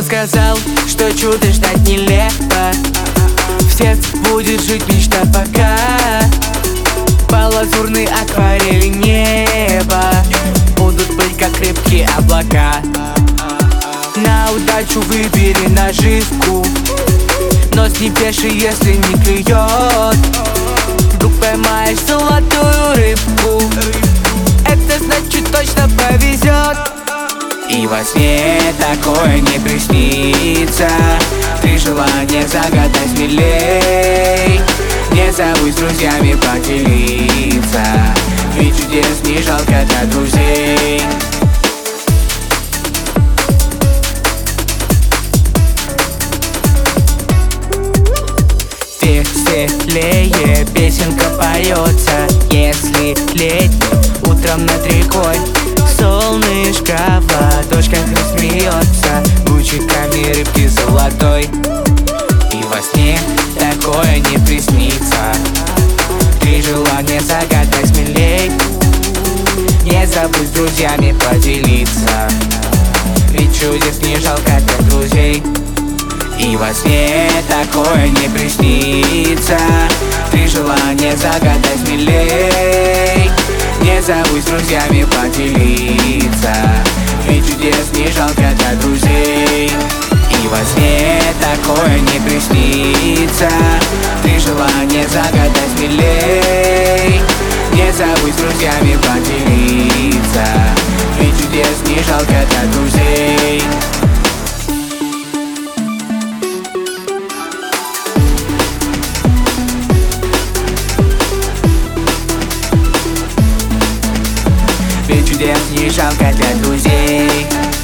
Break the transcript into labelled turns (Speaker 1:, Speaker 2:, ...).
Speaker 1: сказал, что чудо ждать нелепо. В сердце будет жить мечта пока. По лазурной акварели неба будут быть как крепкие облака. На удачу выбери наживку, нос не пеши, если не клюет. Вдруг поймаешь золотую рыбку, это значит точно повезет. И во сне такое не приснится. Три желания загадай смелей. Не забудь с друзьями поделиться, ведь чудес не жалко для друзей. Веселее песенка поется, если летним утром над рекой солнышко в ладошках рассмеется лучиками рыбки золотой. И во сне такое не приснится. Три желания загадай смелей. Не забудь с друзьями поделиться, ведь чудес не жалко для друзей. И во сне такое не приснится. Три желания загадай смелей. Не забудь с друзьями поделиться, ведь чудес не жалко для друзей. И во сне такое не приснится. Три желания загадай смелей. Не забудь с друзьями поделиться, ведь чудес не жалко для друзей. Ведь чудес не жалко для друзей.